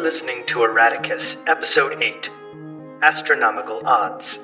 listening to Erraticus, Episode 8, Astronomical Odds.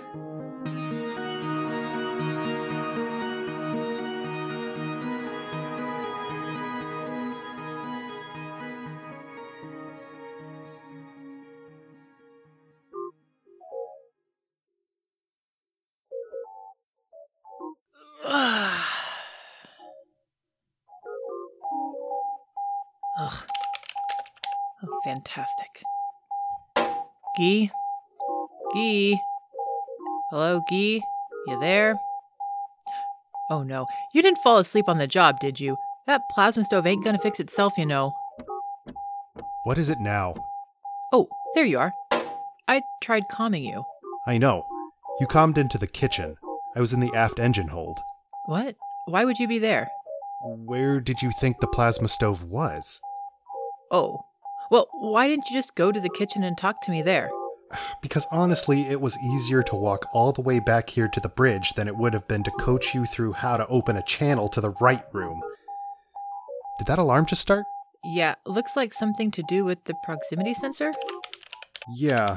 Ugh. Oh, fantastic. Guy? Guy? Hello, Guy? You there? Oh no, you didn't fall asleep on the job, did you? That plasma stove ain't gonna fix itself, you know. What is it now? Oh, there you are. I tried calming you. I know. You calmed into the kitchen. I was in the aft engine hold. What? Why would you be there? Where did you think the plasma stove was? Oh. Well, why didn't you just go to the kitchen and talk to me there? Because honestly, it was easier to walk all the way back here to the bridge than it would have been to coach you through how to open a channel to the right room. Did that alarm just start? Yeah, looks like something to do with the proximity sensor. Yeah.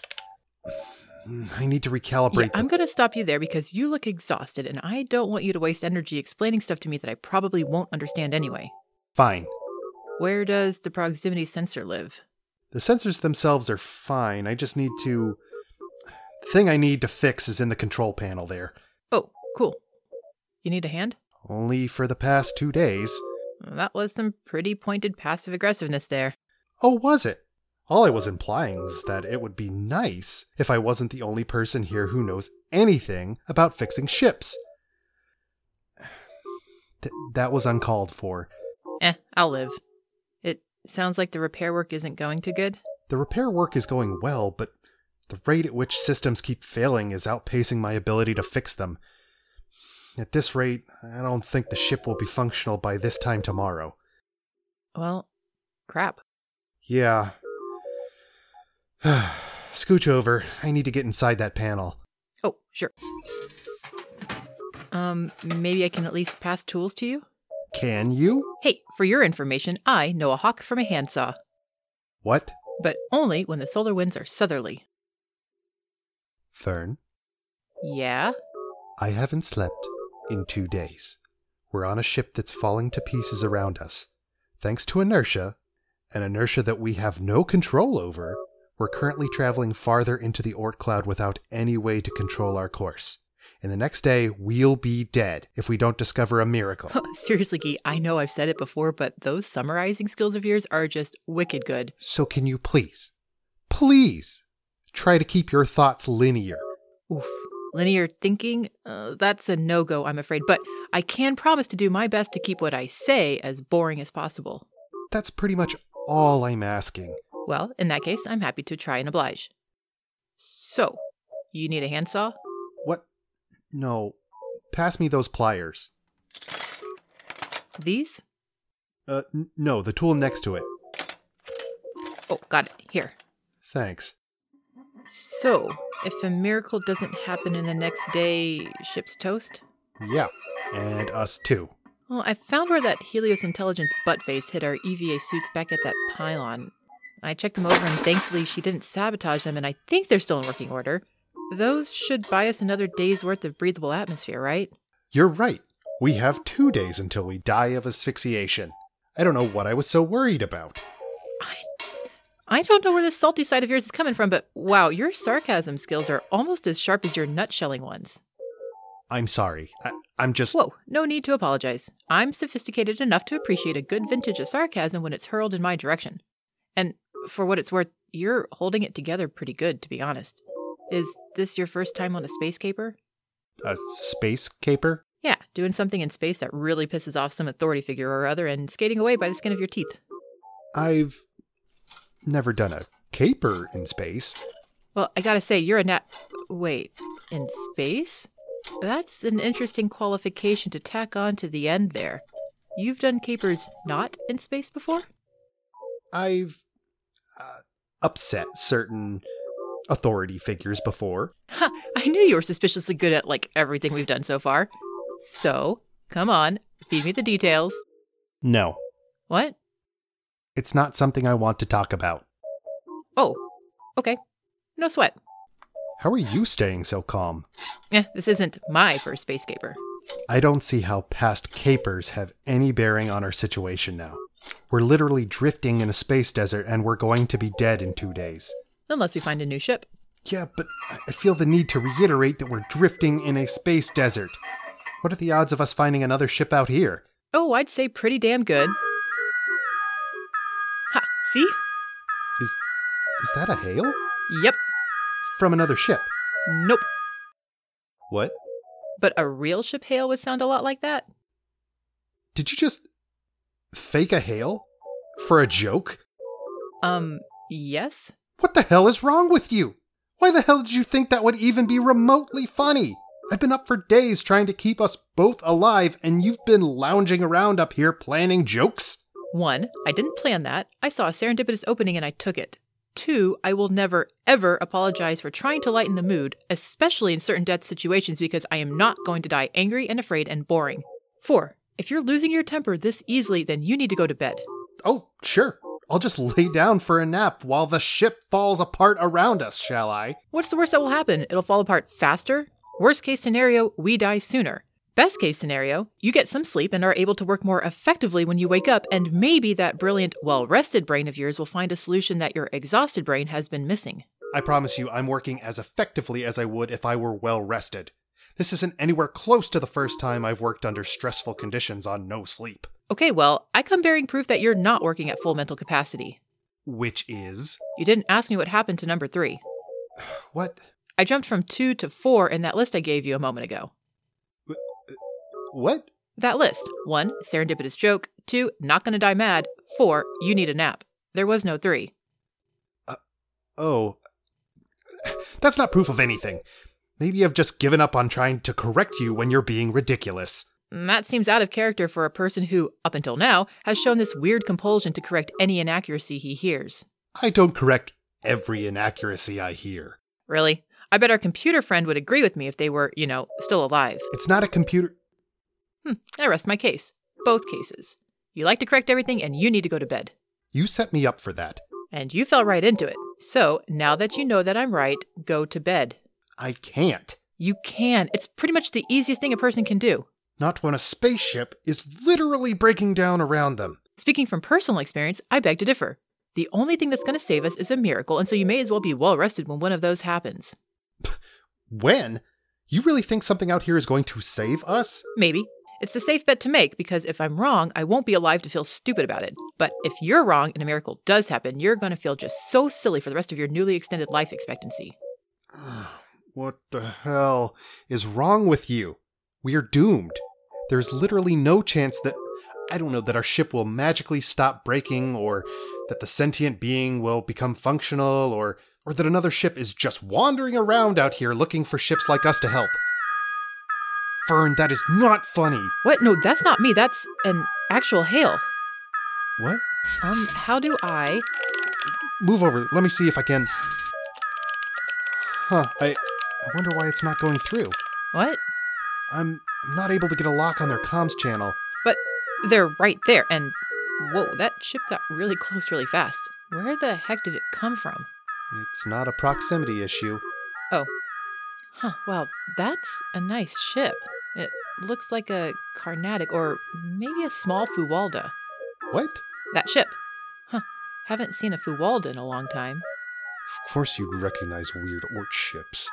I need to recalibrate I'm going to stop you there because you look exhausted and I don't want you to waste energy explaining stuff to me that I probably won't understand anyway. Fine. Where does the proximity sensor live? The sensors themselves are fine. I just need to... The thing I need to fix is in the control panel there. Oh, cool. You need a hand? Only for the past 2 days. That was some pretty pointed passive aggressiveness there. Oh, was it? All I was implying is that it would be nice if I wasn't the only person here who knows anything about fixing ships. That was uncalled for. I'll live. It sounds like the repair work isn't going too good. The repair work is going well, but the rate at which systems keep failing is outpacing my ability to fix them. At this rate, I don't think the ship will be functional by this time tomorrow. Well, crap. Yeah. Scooch over. I need to get inside that panel. Oh, sure. Maybe I can at least pass tools to you? Can you? Hey, for your information, I know a hawk from a handsaw. What? But only when the solar winds are southerly. Fern? Yeah? I haven't slept in 2 days. We're on a ship that's falling to pieces around us. Thanks to inertia, an inertia that we have no control over, we're currently traveling farther into the Oort cloud without any way to control our course. And the next day, we'll be dead if we don't discover a miracle. Seriously, Guy, I know I've said it before, but those summarizing skills of yours are just wicked good. So can you please try to keep your thoughts linear? Oof. Linear thinking? That's a no-go, I'm afraid. But I can promise to do my best to keep what I say as boring as possible. That's pretty much all I'm asking. Well, in that case, I'm happy to try and oblige. So, you need a handsaw? What? No. Pass me those pliers. These? No, the tool next to it. Oh, got it. Here. Thanks. So, if a miracle doesn't happen in the next day, ship's toast? Yeah, and us too. Well, I found where that Helios Intelligence buttface hid our EVA suits back at that pylon. I checked them over and thankfully she didn't sabotage them and I think they're still in working order. Those should buy us another day's worth of breathable atmosphere, right? You're right. We have 2 days until we die of asphyxiation. I don't know what I was so worried about. I don't know where this salty side of yours is coming from, but wow, your sarcasm skills are almost as sharp as your nutshelling ones. I'm sorry. I'm just... Whoa, no need to apologize. I'm sophisticated enough to appreciate a good vintage of sarcasm when it's hurled in my direction. And for what it's worth, you're holding it together pretty good, to be honest. Is this your first time on a space caper? A space caper? Yeah, doing something in space that really pisses off some authority figure or other and skating away by the skin of your teeth. I've never done a caper in space. Well, I gotta say, you're a Wait, in space? That's an interesting qualification to tack on to the end there. You've done capers not in space before? I've upset certain authority figures before. Ha! I knew you were suspiciously good at, everything we've done so far. So, come on, feed me the details. No. What? It's not something I want to talk about. Oh, okay. No sweat. How are you staying so calm? This isn't my first space caper. I don't see how past capers have any bearing on our situation now. We're literally drifting in a space desert and we're going to be dead in 2 days. Unless we find a new ship. Yeah, but I feel the need to reiterate that we're drifting in a space desert. What are the odds of us finding another ship out here? Oh, I'd say pretty damn good. Ha, see? Is that a hail? Yep. From another ship? Nope. What? But a real ship hail would sound a lot like that. Did you just fake a hail? For a joke? Yes? What the hell is wrong with you? Why the hell did you think that would even be remotely funny? I've been up for days trying to keep us both alive, and you've been lounging around up here planning jokes? 1, I didn't plan that. I saw a serendipitous opening and I took it. 2, I will never, ever apologize for trying to lighten the mood, especially in certain death situations, because I am not going to die angry and afraid and boring. 4, if you're losing your temper this easily, then you need to go to bed. Oh, sure. I'll just lay down for a nap while the ship falls apart around us, shall I? What's the worst that will happen? It'll fall apart faster? Worst case scenario, we die sooner. Best case scenario, you get some sleep and are able to work more effectively when you wake up, and maybe that brilliant, well-rested brain of yours will find a solution that your exhausted brain has been missing. I promise you I'm working as effectively as I would if I were well rested. This isn't anywhere close to the first time I've worked under stressful conditions on no sleep. Okay, well, I come bearing proof that you're not working at full mental capacity. Which is? You didn't ask me what happened to number 3. What? I jumped from 2 to 4 in that list I gave you a moment ago. What? That list. 1, serendipitous joke. 2, not gonna die mad. 4, you need a nap. There was no 3. Oh. That's not proof of anything. Maybe I've just given up on trying to correct you when you're being ridiculous. That seems out of character for a person who, up until now, has shown this weird compulsion to correct any inaccuracy he hears. I don't correct every inaccuracy I hear. Really? I bet our computer friend would agree with me if they were, still alive. It's not a computer... I rest my case. Both cases. You like to correct everything and you need to go to bed. You set me up for that. And you fell right into it. So, now that you know that I'm right, go to bed. I can't. You can. It's pretty much the easiest thing a person can do. Not when a spaceship is literally breaking down around them. Speaking from personal experience, I beg to differ. The only thing that's going to save us is a miracle, and so you may as well be well rested when one of those happens. When? You really think something out here is going to save us? Maybe. It's a safe bet to make, because if I'm wrong, I won't be alive to feel stupid about it. But if you're wrong and a miracle does happen, you're going to feel just so silly for the rest of your newly extended life expectancy. What the hell is wrong with you? We're doomed. There's literally no chance that, that our ship will magically stop breaking, or that the sentient being will become functional, or that another ship is just wandering around out here looking for ships like us to help. Fern, that is not funny. What? No, that's not me. That's an actual hail. What? How do I... Move over. Let me see if I can... I wonder why it's not going through. What? I'm not able to get a lock on their comms channel. But they're right there, and... Whoa, that ship got really close really fast. Where the heck did it come from? It's not a proximity issue. Oh. Wow, that's a nice ship. It looks like a Carnatic, or maybe a small Fuwalda. What? That ship. Haven't seen a Fuwalda in a long time. Of course you'd recognize weird Ort ships.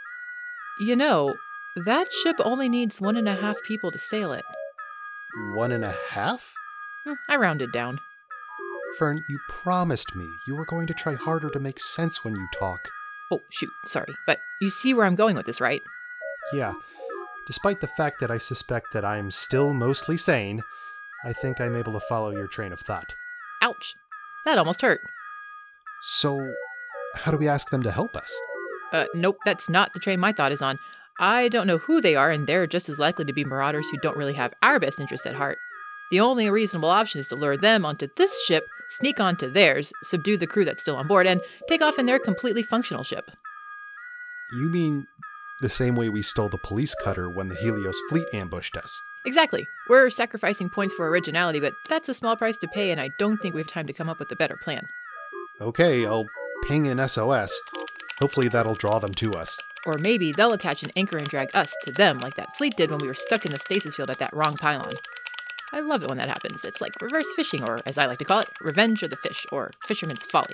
That ship only needs 1.5 people to sail it. 1.5? I rounded down. Fern, you promised me you were going to try harder to make sense when you talk. Oh, shoot, sorry. But you see where I'm going with this, right? Yeah. Despite the fact that I suspect that I'm still mostly sane, I think I'm able to follow your train of thought. Ouch. That almost hurt. So, how do we ask them to help us? Nope, that's not the train my thought is on. I don't know who they are, and they're just as likely to be marauders who don't really have our best interest at heart. The only reasonable option is to lure them onto this ship, sneak onto theirs, subdue the crew that's still on board, and take off in their completely functional ship. You mean the same way we stole the police cutter when the Helios fleet ambushed us? Exactly. We're sacrificing points for originality, but that's a small price to pay, and I don't think we have time to come up with a better plan. Okay, I'll ping an SOS. Hopefully that'll draw them to us. Or maybe they'll attach an anchor and drag us to them like that fleet did when we were stuck in the stasis field at that wrong pylon. I love it when that happens. It's like reverse fishing, or as I like to call it, revenge of the fish, or fisherman's folly.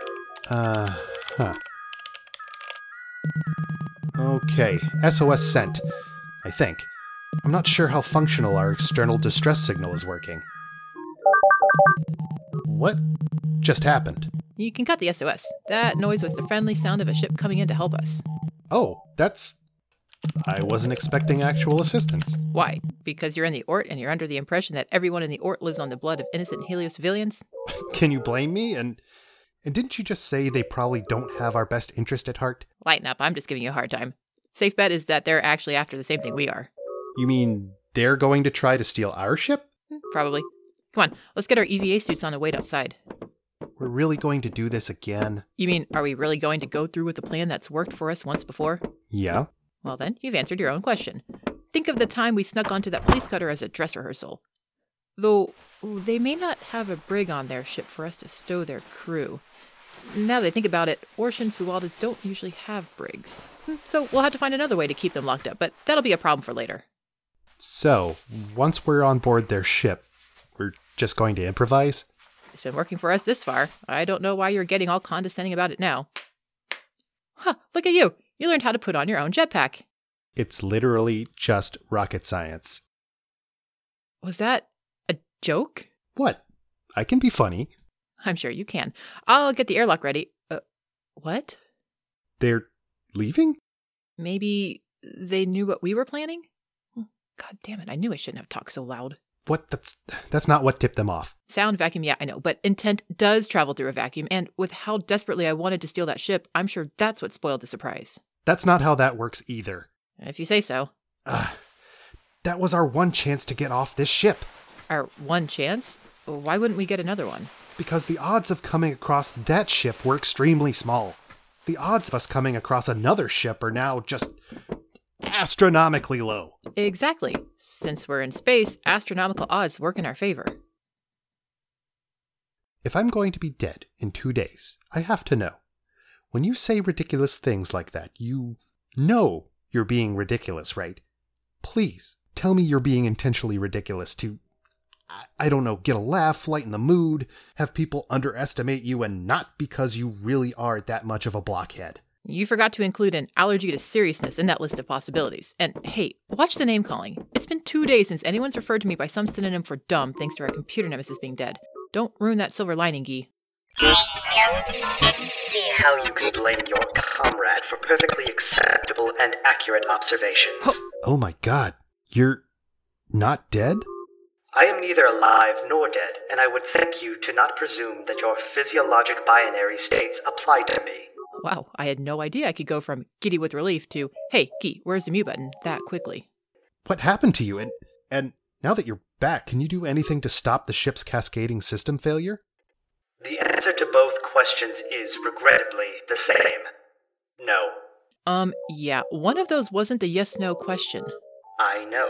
Okay, SOS sent, I think. I'm not sure how functional our external distress signal is working. What just happened? You can cut the SOS. That noise was the friendly sound of a ship coming in to help us. Oh, I wasn't expecting actual assistance. Why? Because you're in the Ort and you're under the impression that everyone in the Ort lives on the blood of innocent Helios civilians? Can you blame me? And didn't you just say they probably don't have our best interest at heart? Lighten up, I'm just giving you a hard time. Safe bet is that they're actually after the same thing we are. You mean they're going to try to steal our ship? Probably. Come on, let's get our EVA suits on and wait outside. We're really going to do this again? You mean, are we really going to go through with the plan that's worked for us once before? Yeah. Well then, you've answered your own question. Think of the time we snuck onto that police cutter as a dress rehearsal. Though, they may not have a brig on their ship for us to stow their crew. Now that I think about it, Orshan Fualdas don't usually have brigs. So we'll have to find another way to keep them locked up, but that'll be a problem for later. So, once we're on board their ship, we're just going to improvise? It's been working for us this far. I don't know why you're getting all condescending about it now. Huh, look at you. You learned how to put on your own jetpack. It's literally just rocket science. Was that a joke? What? I can be funny. I'm sure you can. I'll get the airlock ready. What? They're leaving? Maybe they knew what we were planning? God damn it, I knew I shouldn't have talked so loud. What? That's not what tipped them off. Sound vacuum, yeah, I know, but intent does travel through a vacuum, and with how desperately I wanted to steal that ship, I'm sure that's what spoiled the surprise. That's not how that works either. If you say so. That was our one chance to get off this ship. Our one chance? Why wouldn't we get another one? Because the odds of coming across that ship were extremely small. The odds of us coming across another ship are now just astronomically low. Exactly. Since we're in space, astronomical odds work in our favor. If I'm going to be dead in 2 days, I have to know. When you say ridiculous things like that, you know you're being ridiculous, right? Please, tell me you're being intentionally ridiculous to, I don't know, get a laugh, lighten the mood, have people underestimate you, and not because you really are that much of a blockhead. You forgot to include an allergy to seriousness in that list of possibilities. And hey, watch the name calling. It's been 2 days since anyone's referred to me by some synonym for dumb thanks to our computer nemesis being dead. Don't ruin that silver lining, Guy. See how you can blame your comrade for perfectly acceptable and accurate observations. Oh my god, you're not dead? I am neither alive nor dead, and I would thank you to not presume that your physiologic binary states apply to me. Wow, I had no idea I could go from giddy with relief to, hey, Guy, where's the mute button, that quickly. What happened to you? And now that you're back, can you do anything to stop the ship's cascading system failure? The answer to both questions is, regrettably, the same. No. Yeah, one of those wasn't a yes-no question. I know.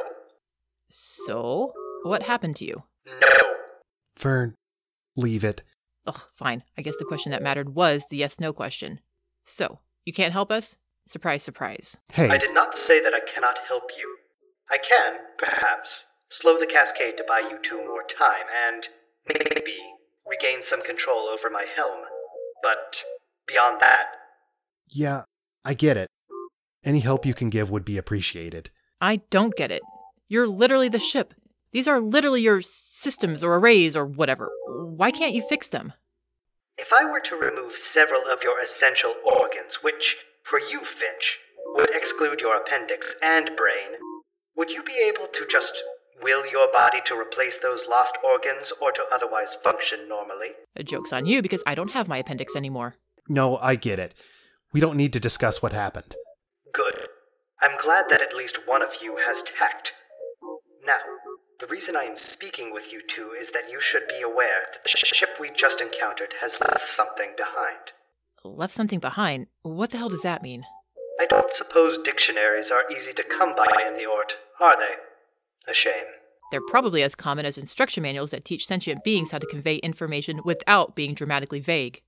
So, what happened to you? No. Vern, leave it. Ugh, fine. I guess the question that mattered was the yes-no question. So, you can't help us? Surprise, surprise. Hey. I did not say that I cannot help you. I can, perhaps, slow the cascade to buy you 2 more time, and maybe regain some control over my helm. But beyond that... Yeah, I get it. Any help you can give would be appreciated. I don't get it. You're literally the ship. These are literally your systems or arrays or whatever. Why can't you fix them? If I were to remove several of your essential organs, which, for you, Finch, would exclude your appendix and brain, would you be able to just will your body to replace those lost organs or to otherwise function normally? A joke's on you because I don't have my appendix anymore. No, I get it. We don't need to discuss what happened. Good. I'm glad that at least one of you has tact. Now, the reason I am speaking with you two is that you should be aware that the ship we just encountered has left something behind. Left something behind? What the hell does that mean? I don't suppose dictionaries are easy to come by in the Ort, are they? A shame. They're probably as common as instruction manuals that teach sentient beings how to convey information without being dramatically vague.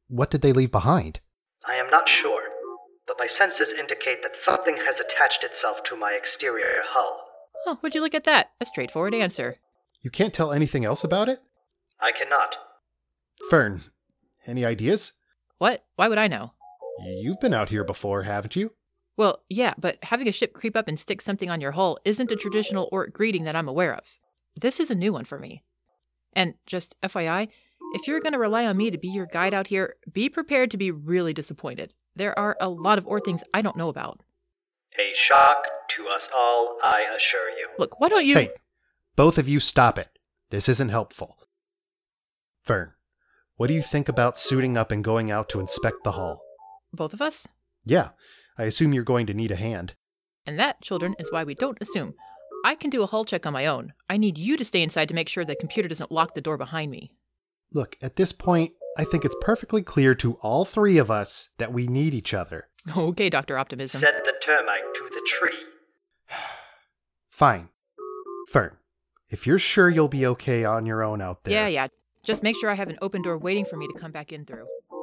What did they leave behind? I am not sure, but my senses indicate that something has attached itself to my exterior hull. Oh, would you look at that? A straightforward answer. You can't tell anything else about it? I cannot. Fern, any ideas? What? Why would I know? You've been out here before, haven't you? Well, yeah, but having a ship creep up and stick something on your hull isn't a traditional Orc greeting that I'm aware of. This is a new one for me. And just FYI, if you're going to rely on me to be your guide out here, be prepared to be really disappointed. There are a lot of Orc things I don't know about. A shock to us all, I assure you. Look, why don't you... Hey, both of you stop it. This isn't helpful. Fern, what do you think about suiting up and going out to inspect the hull? Both of us? Yeah, I assume you're going to need a hand. And that, children, is why we don't assume. I can do a hull check on my own. I need you to stay inside to make sure the computer doesn't lock the door behind me. Look, at this point, I think it's perfectly clear to all three of us that we need each other. Okay, Dr. Optimism. Set the termite to the tree. Fine. Fern, if you're sure you'll be okay on your own out there... Yeah. Just make sure I have an open door waiting for me to come back in through.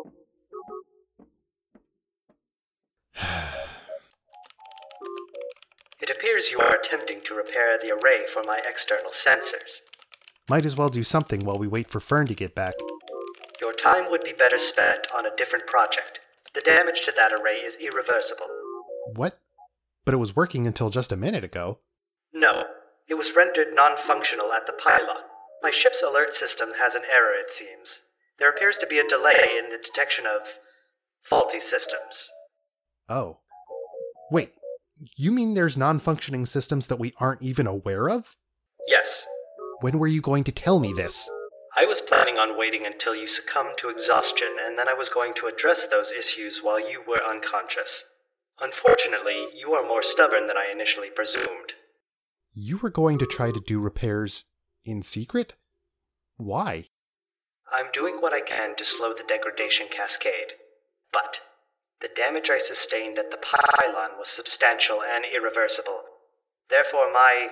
It appears you are attempting to repair the array for my external sensors. Might as well do something while we wait for Fern to get back. Your time would be better spent on a different project. The damage to that array is irreversible. What? But it was working until just a minute ago. No, it was rendered non-functional at the pylon. My ship's alert system has an error, it seems. There appears to be a delay in the detection of faulty systems. Oh. Wait, you mean there's non-functioning systems that we aren't even aware of? Yes. When were you going to tell me this? I was planning on waiting until you succumbed to exhaustion, and then I was going to address those issues while you were unconscious. Unfortunately, you are more stubborn than I initially presumed. You were going to try to do repairs in secret? Why? I'm doing what I can to slow the degradation cascade, but the damage I sustained at the pylon was substantial and irreversible. Therefore, my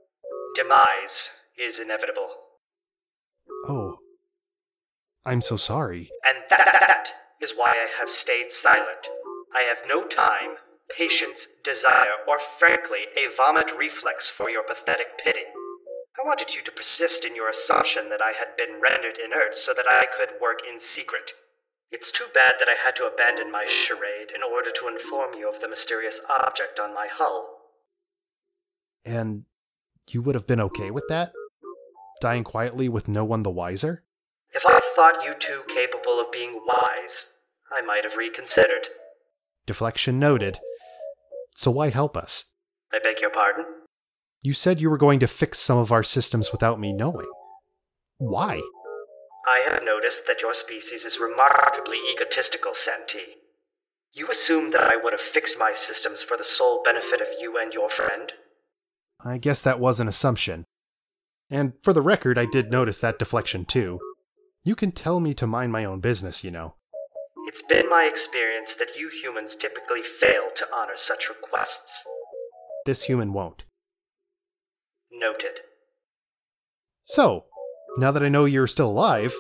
demise is inevitable. Oh. I'm so sorry. And that is why I have stayed silent. I have no time, patience, desire, or frankly, a vomit reflex for your pathetic pity. I wanted you to persist in your assumption that I had been rendered inert so that I could work in secret. It's too bad that I had to abandon my charade in order to inform you of the mysterious object on my hull. And you would have been okay with that? Dying quietly with no one the wiser? If I thought you two capable of being wise, I might have reconsidered. Deflection noted. So why help us? I beg your pardon? You said you were going to fix some of our systems without me knowing. Why? I have noticed that your species is remarkably egotistical, Santee. You assumed that I would have fixed my systems for the sole benefit of you and your friend? I guess that was an assumption. And for the record, I did notice that deflection too. You can tell me to mind my own business, you know. It's been my experience that you humans typically fail to honor such requests. This human won't. Noted. So, now that I know you're still alive...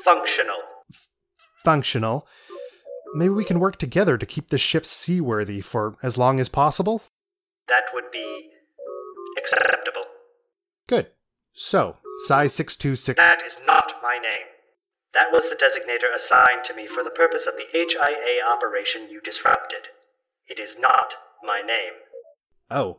Functional. Maybe we can work together to keep the ship seaworthy for as long as possible? That would be acceptable. Good. So, size 626... That is not my name. That was the designator assigned to me for the purpose of the HIA operation you disrupted. It is not my name. Oh.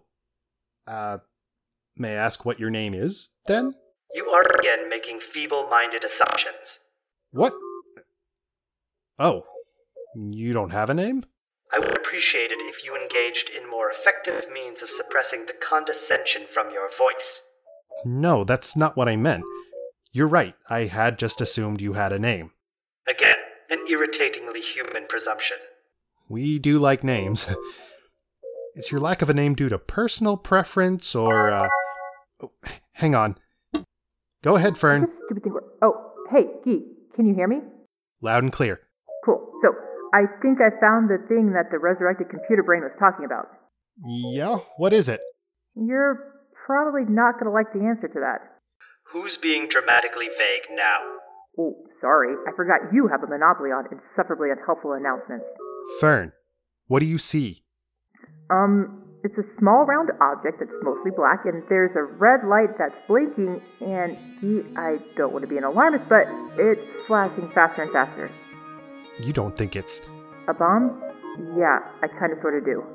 May I ask what your name is, then? You are again making feeble-minded assumptions. What? Oh. You don't have a name? I would appreciate it if you engaged in more effective means of suppressing the condescension from your voice. No, that's not what I meant. You're right, I had just assumed you had a name. Again, an irritatingly human presumption. We do like names. Is your lack of a name due to personal preference, or, Oh, hang on. Go ahead, Fern. Stupid thing. Oh, hey, Guy, can you hear me? Loud and clear. Cool. So, I think I found the thing that the resurrected computer brain was talking about. Yeah? What is it? You're probably not going to like the answer to that. Who's being dramatically vague now? Oh, sorry. I forgot you have a monopoly on insufferably unhelpful announcements. Fern, what do you see? It's a small round object that's mostly black, and there's a red light that's blinking, and I don't want to be an alarmist, but it's flashing faster and faster. You don't think it's... A bomb? Yeah, I kind of sort of do.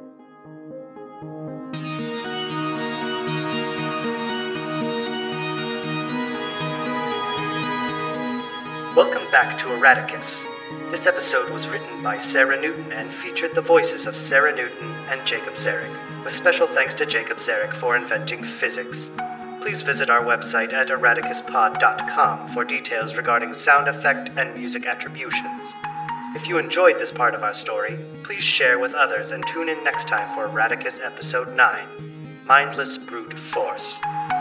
Welcome back to Erraticus. This episode was written by Sarah Newton and featured the voices of Sarah Newton and Jacob Zarek, with special thanks to Jacob Zarek for inventing physics. Please visit our website at erraticuspod.com for details regarding sound effect and music attributions. If you enjoyed this part of our story, please share with others and tune in next time for Erraticus Episode 9, Mindless Brute Force.